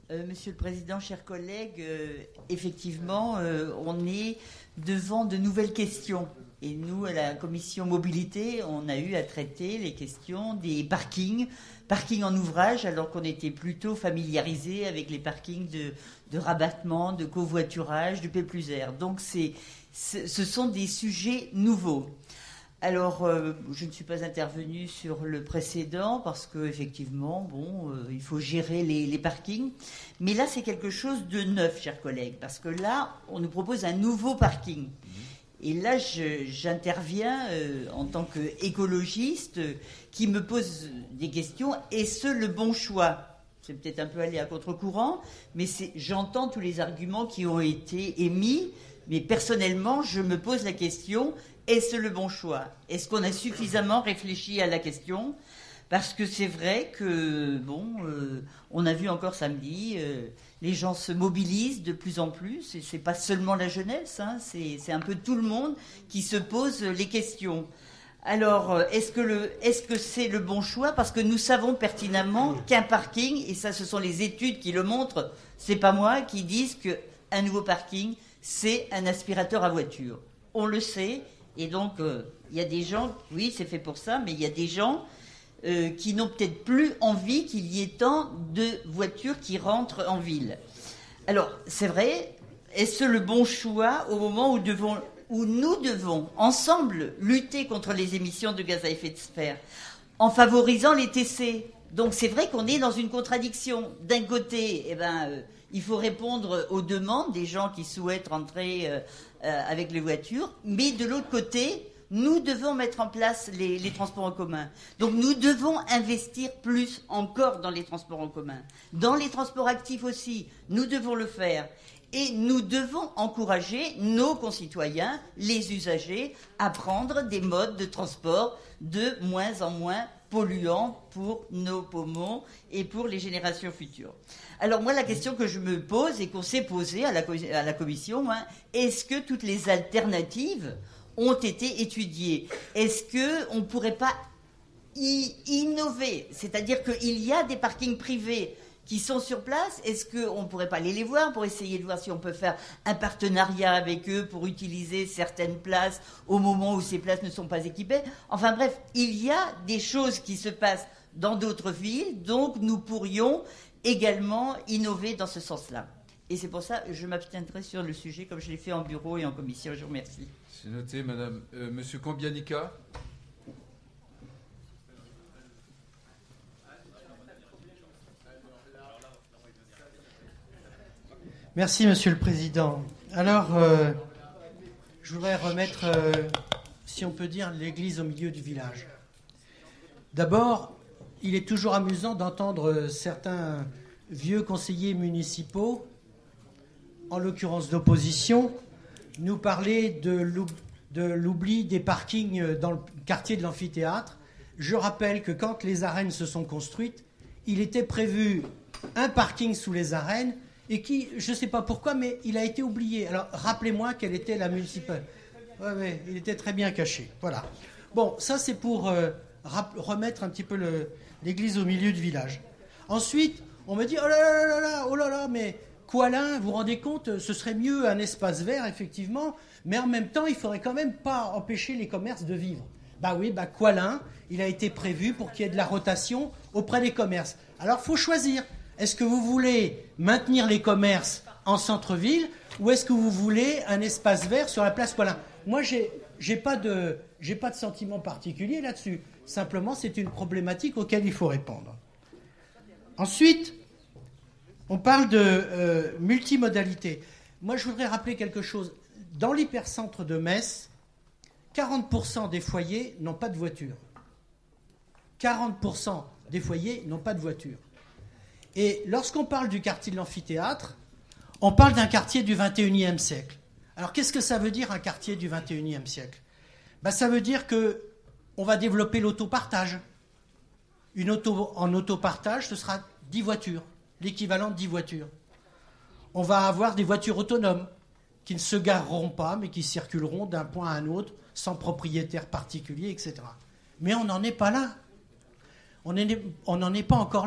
Monsieur le Président, chers collègues, effectivement, on est devant de nouvelles questions. Et nous, à la commission mobilité, on a eu à traiter les questions des parkings en ouvrage, alors qu'on était plutôt familiarisé avec les parkings de rabattement, de covoiturage, du P+R. Donc ce sont des sujets nouveaux. Alors, je ne suis pas intervenue sur le précédent parce qu'effectivement, il faut gérer les parkings. Mais là, c'est quelque chose de neuf, chers collègues, parce que là, on nous propose un nouveau parking. Et là, j'interviens en tant qu'écologiste qui me pose des questions. Est-ce le bon choix ? C'est peut-être un peu aller à contre-courant, mais j'entends tous les arguments qui ont été émis. Mais personnellement, je me pose la question, est-ce le bon choix ? Est-ce qu'on a suffisamment réfléchi à la question ? Parce que c'est vrai que, on a vu encore samedi, les gens se mobilisent de plus en plus, et c'est pas seulement la jeunesse, c'est un peu tout le monde qui se pose les questions. Alors, est-ce que c'est le bon choix ? Parce que nous savons pertinemment qu'un parking, et ça ce sont les études qui le montrent, c'est pas moi, qui disent qu'un nouveau parking, c'est un aspirateur à voiture. On le sait, et donc il y a des gens, oui c'est fait pour ça, mais il y a des gens qui n'ont peut-être plus envie qu'il y ait tant de voitures qui rentrent en ville. Alors, c'est vrai, est-ce le bon choix au moment où nous devons ensemble lutter contre les émissions de gaz à effet de serre en favorisant les TC ? Donc c'est vrai qu'on est dans une contradiction. D'un côté, il faut répondre aux demandes des gens qui souhaitent rentrer avec les voitures, mais de l'autre côté, nous devons mettre en place les transports en commun. Donc nous devons investir plus encore dans les transports en commun. Dans les transports actifs aussi, nous devons le faire. Et nous devons encourager nos concitoyens, les usagers, à prendre des modes de transport de moins en moins polluants pour nos poumons et pour les générations futures. Alors moi, la question que je me pose et qu'on s'est posée à la commission, est-ce que toutes les alternatives ont été étudiées ? Est-ce qu'on ne pourrait pas innover ? C'est-à-dire qu'il y a des parkings privés qui sont sur place. Est-ce qu'on ne pourrait pas aller les voir pour essayer de voir si on peut faire un partenariat avec eux pour utiliser certaines places au moment où ces places ne sont pas équipées ? Enfin bref, il y a des choses qui se passent dans d'autres villes, donc nous pourrions également innover dans ce sens-là. Et c'est pour ça que je m'abstiendrai sur le sujet comme je l'ai fait en bureau et en commission. Je vous remercie. C'est noté, madame. Monsieur Combianica. Merci, Monsieur le Président. Alors, je voudrais remettre, si on peut dire, l'église au milieu du village. D'abord, il est toujours amusant d'entendre certains vieux conseillers municipaux, en l'occurrence d'opposition, nous parler de l'oubli des parkings dans le quartier de l'amphithéâtre. Je rappelle que quand les arènes se sont construites, il était prévu un parking sous les arènes et qui, je ne sais pas pourquoi, mais il a été oublié. Alors, rappelez-moi quelle était la municipalité. Oui, il était très bien caché. Voilà. Bon, ça, c'est pour remettre un petit peu l'église au milieu du village. Ensuite, on me dit, oh là là, mais Coalin, vous vous rendez compte, ce serait mieux un espace vert, effectivement, mais en même temps, il ne faudrait quand même pas empêcher les commerces de vivre. Coalin, il a été prévu pour qu'il y ait de la rotation auprès des commerces. Alors, il faut choisir. Est-ce que vous voulez maintenir les commerces en centre-ville ou est-ce que vous voulez un espace vert sur la place Coalin ? Moi, j'ai pas de sentiment particulier là-dessus. Simplement, c'est une problématique auquel il faut répondre. Ensuite, on parle de multimodalité. Moi, je voudrais rappeler quelque chose. Dans l'hypercentre de Metz, 40% des foyers n'ont pas de voiture. 40% des foyers n'ont pas de voiture. Et lorsqu'on parle du quartier de l'amphithéâtre, on parle d'un quartier du 21e siècle. Alors, qu'est-ce que ça veut dire, un quartier du 21e siècle ? Ça veut dire qu'on va développer l'autopartage. En autopartage, ce sera 10 voitures, l'équivalent de 10 voitures. On va avoir des voitures autonomes qui ne se gareront pas, mais qui circuleront d'un point à un autre, sans propriétaire particulier, etc. Mais on n'en est pas là. On n'en est pas encore là.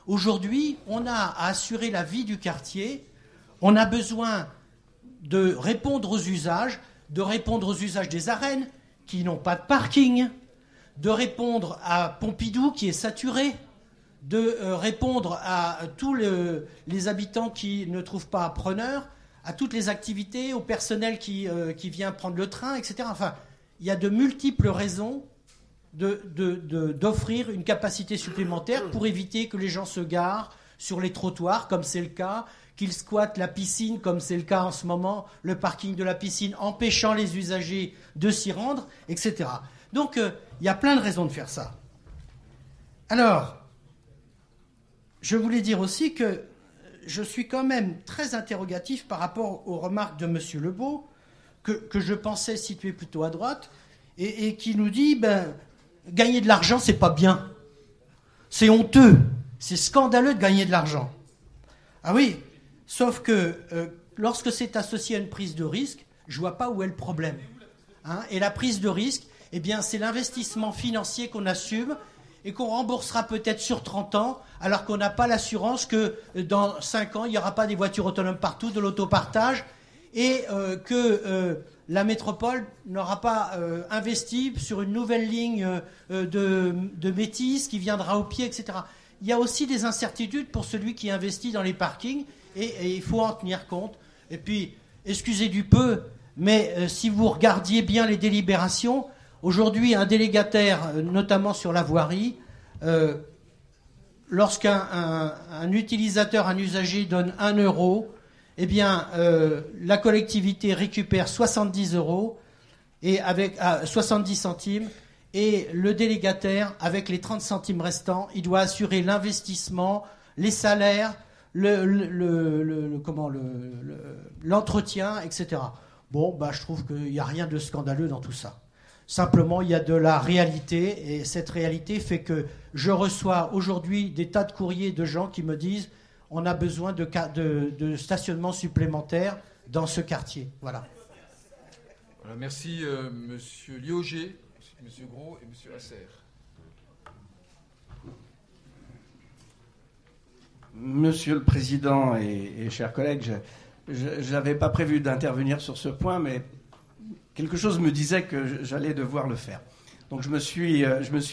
Aujourd'hui, on a à assurer la vie du quartier, on a besoin de répondre aux usages des arènes qui n'ont pas de parking, de répondre à Pompidou qui est saturé, de répondre à tous les habitants qui ne trouvent pas preneur, à toutes les activités, au personnel qui vient prendre le train, etc. Enfin, il y a de multiples raisons d'offrir une capacité supplémentaire pour éviter que les gens se garent sur les trottoirs, comme c'est le cas, qu'ils squattent la piscine, comme c'est le cas en ce moment, le parking de la piscine, empêchant les usagers de s'y rendre, etc. Donc, il y a plein de raisons de faire ça. Alors, je voulais dire aussi que je suis quand même très interrogatif par rapport aux remarques de M. Lebeau, que je pensais situer plutôt à droite, et qui nous dit, gagner de l'argent, c'est pas bien. C'est honteux. C'est scandaleux de gagner de l'argent. Ah oui, sauf que lorsque c'est associé à une prise de risque, je vois pas où est le problème. Et la prise de risque, eh bien, c'est l'investissement financier qu'on assume et qu'on remboursera peut-être sur 30 ans, alors qu'on n'a pas l'assurance que dans 5 ans, il n'y aura pas des voitures autonomes partout, de l'autopartage, et que la métropole n'aura pas investi sur une nouvelle ligne de métis qui viendra au pied, etc. Il y a aussi des incertitudes pour celui qui investit dans les parkings, et il faut en tenir compte. Et puis, excusez du peu, mais si vous regardiez bien les délibérations, aujourd'hui, un délégataire, notamment sur la voirie, lorsqu'un utilisateur, un usager donne 1 euro, eh bien, la collectivité récupère 70 euros et avec 70 centimes, et le délégataire, avec les 30 centimes restants, il doit assurer l'investissement, les salaires, l'entretien, etc. Bon, je trouve qu'il n'y a rien de scandaleux dans tout ça. Simplement, il y a de la réalité, et cette réalité fait que je reçois aujourd'hui des tas de courriers de gens qui me disent on a besoin de stationnement supplémentaire dans ce quartier. Voilà. Voilà, merci Monsieur Lioger, Monsieur Gros et Monsieur Hasser. Monsieur le Président et chers collègues, je n'avais pas prévu d'intervenir sur ce point, mais quelque chose me disait que j'allais devoir le faire. Donc je me suis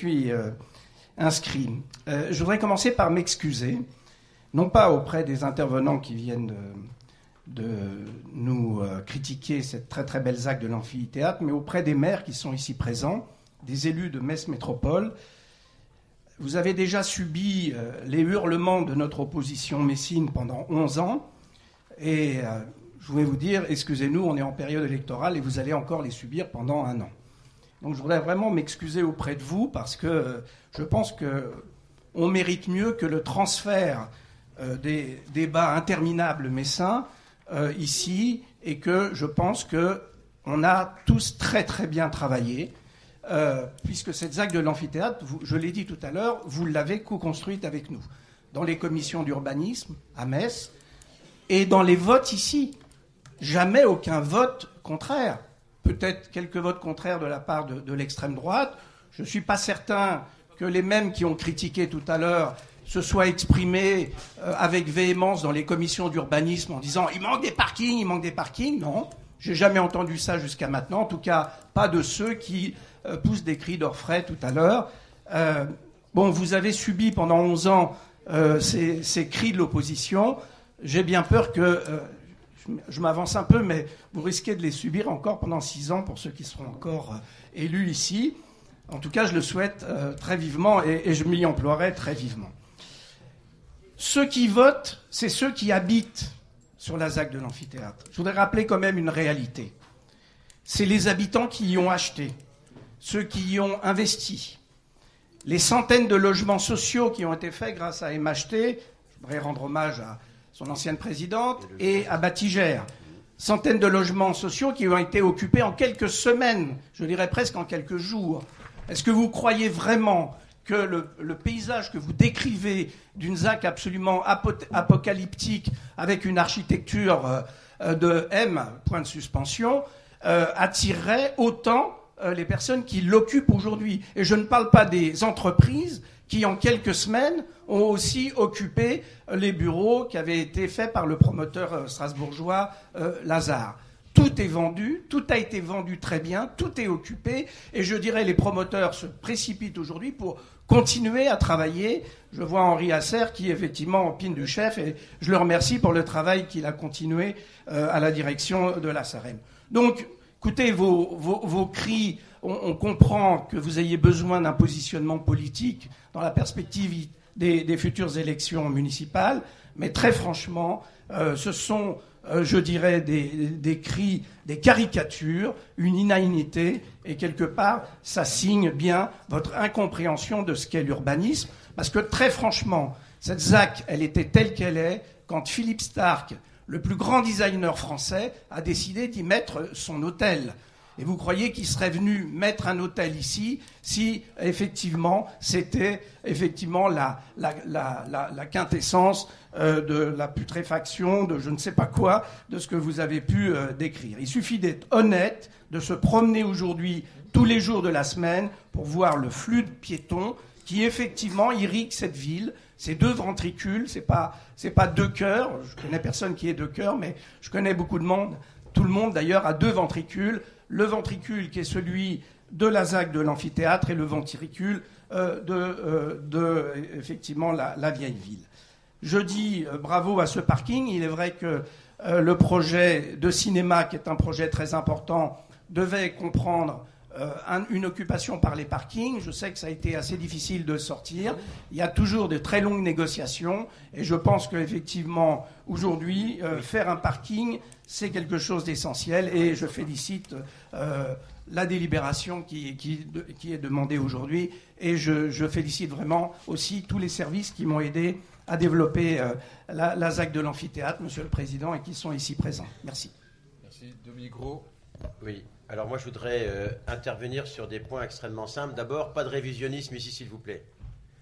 inscrit. Je voudrais commencer par m'excuser, non pas auprès des intervenants qui viennent de nous critiquer cette très très belle ZAC de l'amphithéâtre, mais auprès des maires qui sont ici présents, des élus de Metz Métropole. Vous avez déjà subi les hurlements de notre opposition messine pendant 11 ans, et je voulais vous dire, excusez-nous, on est en période électorale et vous allez encore les subir pendant 1 an. Donc je voudrais vraiment m'excuser auprès de vous parce que je pense qu'on mérite mieux que le transfert des débats interminables messins ici, et que je pense qu'on a tous très très bien travaillé, puisque cette ZAC de l'amphithéâtre, je l'ai dit tout à l'heure, vous l'avez co-construite avec nous, dans les commissions d'urbanisme à Metz, et dans les votes ici. Jamais aucun vote contraire. Peut-être quelques votes contraires de la part de l'extrême droite. Je ne suis pas certain que les mêmes qui ont critiqué tout à l'heure se soient exprimés avec véhémence dans les commissions d'urbanisme en disant « il manque des parkings ». Non, j'ai jamais entendu ça jusqu'à maintenant. En tout cas, pas de ceux qui poussent des cris d'orfraie tout à l'heure. Vous avez subi pendant 11 ans ces cris de l'opposition. J'ai bien peur que... je m'avance un peu, mais vous risquez de les subir encore pendant 6 ans pour ceux qui seront encore élus ici. En tout cas, je le souhaite très vivement et je m'y emploierai très vivement. Ceux qui votent, c'est ceux qui habitent sur la ZAC de l'amphithéâtre. Je voudrais rappeler quand même une réalité. C'est les habitants qui y ont acheté, ceux qui y ont investi. Les centaines de logements sociaux qui ont été faits grâce à MHT, je voudrais rendre hommage à son ancienne présidente, et à Batigère. Centaines de logements sociaux qui ont été occupés en quelques semaines, je dirais presque en quelques jours. Est-ce que vous croyez vraiment que le paysage que vous décrivez d'une ZAC absolument apocalyptique, avec une architecture de M, point de suspension, attirerait autant les personnes qui l'occupent aujourd'hui? Et je ne parle pas des entreprises qui en quelques semaines ont aussi occupé les bureaux qui avaient été faits par le promoteur strasbourgeois Lazare. Tout est vendu, tout a été vendu très bien, tout est occupé, et je dirais les promoteurs se précipitent aujourd'hui pour continuer à travailler. Je vois Henri Asser qui effectivement opine du chef, et je le remercie pour le travail qu'il a continué à la direction de la SAREM. Donc, écoutez, vos cris, on comprend que vous ayez besoin d'un positionnement politique dans la perspective des futures élections municipales, mais très franchement, ce sont, je dirais, des cris, des caricatures, une inanité, et quelque part, ça signe bien votre incompréhension de ce qu'est l'urbanisme, parce que très franchement, cette ZAC, elle était telle qu'elle est quand Philippe Starck, le plus grand designer français, a décidé d'y mettre son hôtel. Et vous croyez qu'il serait venu mettre un hôtel ici si, effectivement, c'était effectivement la quintessence de la putréfaction, de je ne sais pas quoi, de ce que vous avez pu décrire. Il suffit d'être honnête, de se promener aujourd'hui tous les jours de la semaine pour voir le flux de piétons qui, effectivement, irrigue cette ville. C'est 2 ventricules, c'est pas 2 cœurs. Je connais personne qui ait 2 cœurs, mais je connais beaucoup de monde. Tout le monde, d'ailleurs, a 2 ventricules. Le ventricule qui est celui de la ZAC de l'amphithéâtre et le ventricule de effectivement, la vieille ville. Je dis bravo à ce parking. Il est vrai que le projet de cinéma, qui est un projet très important, devait comprendre une occupation par les parkings. Je sais que ça a été assez difficile de sortir. Il y a toujours de très longues négociations. Et je pense qu'effectivement, aujourd'hui, faire un parking, c'est quelque chose d'essentiel. Et je félicite la délibération qui est demandée aujourd'hui. Et je félicite vraiment aussi tous les services qui m'ont aidé à développer la ZAC de l'amphithéâtre, Monsieur le Président, et qui sont ici présents. Merci. Merci. Dominique Gros. Oui. Alors moi, je voudrais intervenir sur des points extrêmement simples. D'abord, pas de révisionnisme ici, s'il vous plaît. Hein ?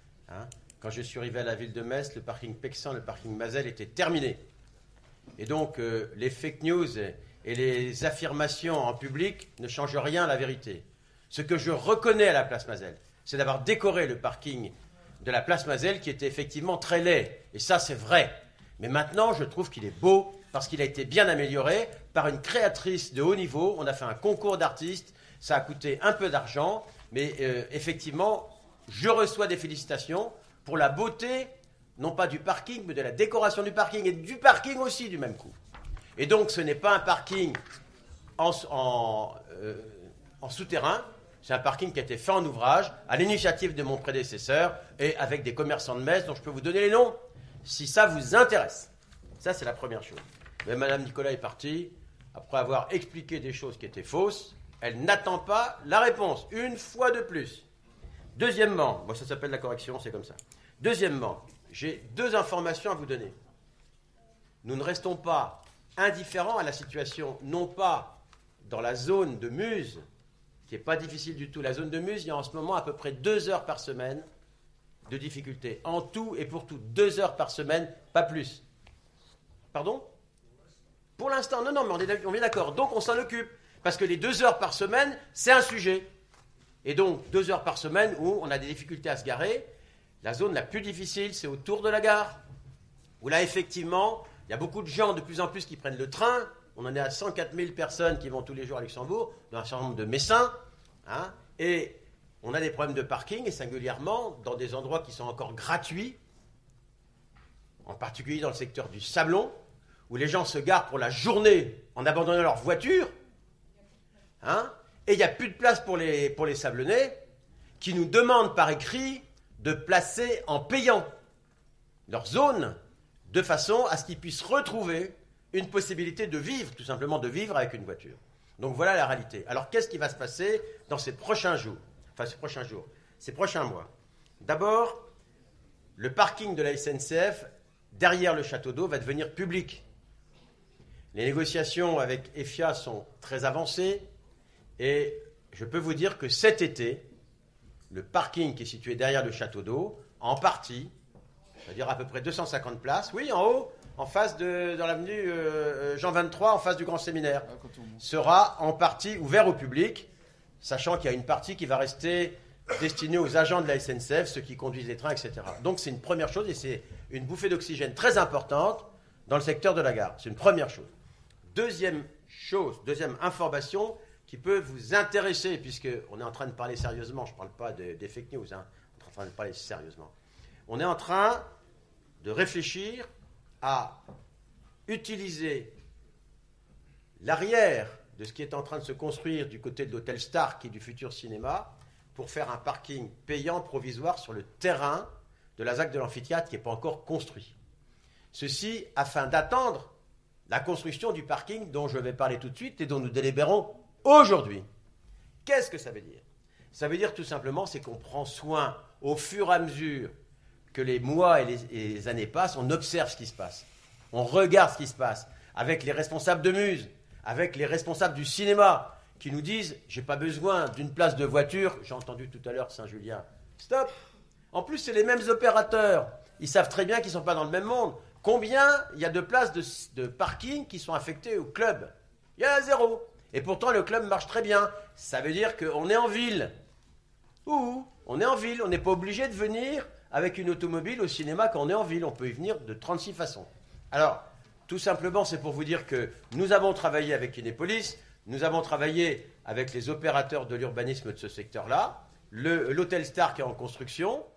Quand je suis arrivé à la ville de Metz, le parking Pexan, le parking Mazel était terminé. Et donc, les fake news et les affirmations en public ne changent rien à la vérité. Ce que je reconnais à la place Mazel, c'est d'avoir décoré le parking de la place Mazel, qui était effectivement très laid. Et ça, c'est vrai. Mais maintenant, je trouve qu'il est beau, parce qu'il a été bien amélioré par une créatrice de haut niveau. On a fait un concours d'artistes, ça a coûté un peu d'argent, mais effectivement, je reçois des félicitations pour la beauté, non pas du parking, mais de la décoration du parking, et du parking aussi du même coup. Et donc, ce n'est pas un parking en souterrain, c'est un parking qui a été fait en ouvrage, à l'initiative de mon prédécesseur, et avec des commerçants de Metz, dont je peux vous donner les noms, si ça vous intéresse. Ça, c'est la première chose. Mais Mme Nicolas est partie, après avoir expliqué des choses qui étaient fausses, elle n'attend pas la réponse, une fois de plus. Deuxièmement, moi ça s'appelle la correction, c'est comme ça. Deuxièmement, j'ai 2 informations à vous donner. Nous ne restons pas indifférents à la situation, non pas dans la zone de Muse, qui n'est pas difficile du tout. La zone de Muse, il y a en ce moment à peu près 2 heures par semaine de difficulté. En tout et pour tout, 2 heures par semaine, pas plus. Pardon ? Pour l'instant, non, mais on est d'accord. Donc, on s'en occupe. Parce que les 2 heures par semaine, c'est un sujet. Et donc, 2 heures par semaine où on a des difficultés à se garer. La zone la plus difficile, c'est autour de la gare. Où là, effectivement, il y a beaucoup de gens de plus en plus qui prennent le train. On en est à 104 000 personnes qui vont tous les jours à Luxembourg, dans un certain nombre de Messins. Hein, et on a des problèmes de parking, et singulièrement dans des endroits qui sont encore gratuits, en particulier dans le secteur du Sablon, où les gens se garent pour la journée en abandonnant leur voiture, hein, et il n'y a plus de place pour les Sablonnais, qui nous demandent par écrit de placer en payant leur zone, de façon à ce qu'ils puissent retrouver une possibilité de vivre, tout simplement de vivre avec une voiture. Donc voilà la réalité. Alors qu'est-ce qui va se passer dans ces prochains jours, ces prochains mois? D'abord, le parking de la SNCF derrière le château d'eau va devenir public. Les négociations avec EFIA sont très avancées et je peux vous dire que cet été, le parking qui est situé derrière le château d'eau, en partie, c'est-à-dire à peu près 250 places, oui, en haut, en face dans l'avenue Jean 23, en face du Grand Séminaire, sera en partie ouvert au public, sachant qu'il y a une partie qui va rester destiné aux agents de la SNCF, ceux qui conduisent les trains, etc. Donc c'est une première chose et c'est une bouffée d'oxygène très importante dans le secteur de la gare. C'est une première chose. Deuxième information qui peut vous intéresser, puisqu'on est en train de parler sérieusement, je ne parle pas des fake news, hein, on est en train de parler sérieusement. On est en train de réfléchir à utiliser l'arrière de ce qui est en train de se construire du côté de l'hôtel Star, qui est du futur cinéma, pour faire un parking payant provisoire sur le terrain de la ZAC de l'amphithéâtre qui n'est pas encore construit. Ceci afin d'attendre la construction du parking dont je vais parler tout de suite et dont nous délibérons aujourd'hui. Qu'est-ce que ça veut dire? Ça veut dire tout simplement, c'est qu'on prend soin au fur et à mesure que les mois et les années passent, on observe ce qui se passe. On regarde ce qui se passe avec les responsables de Muse, avec les responsables du cinéma qui nous disent « j'ai pas besoin d'une place de voiture ». J'ai entendu tout à l'heure Saint-Julien. Stop. En plus, c'est les mêmes opérateurs. Ils savent très bien qu'ils ne sont pas dans le même monde. Combien il y a de places de parking qui sont affectées au club? Il y en a 0. Et pourtant, le club marche très bien. Ça veut dire qu'on est en ville. On est en ville. On n'est pas obligé de venir avec une automobile au cinéma quand on est en ville. On peut y venir de 36 façons. Alors, tout simplement, c'est pour vous dire que nous avons travaillé avec Kinépolis, nous avons travaillé avec les opérateurs de l'urbanisme de ce secteur-là, l'hôtel Star qui est en construction,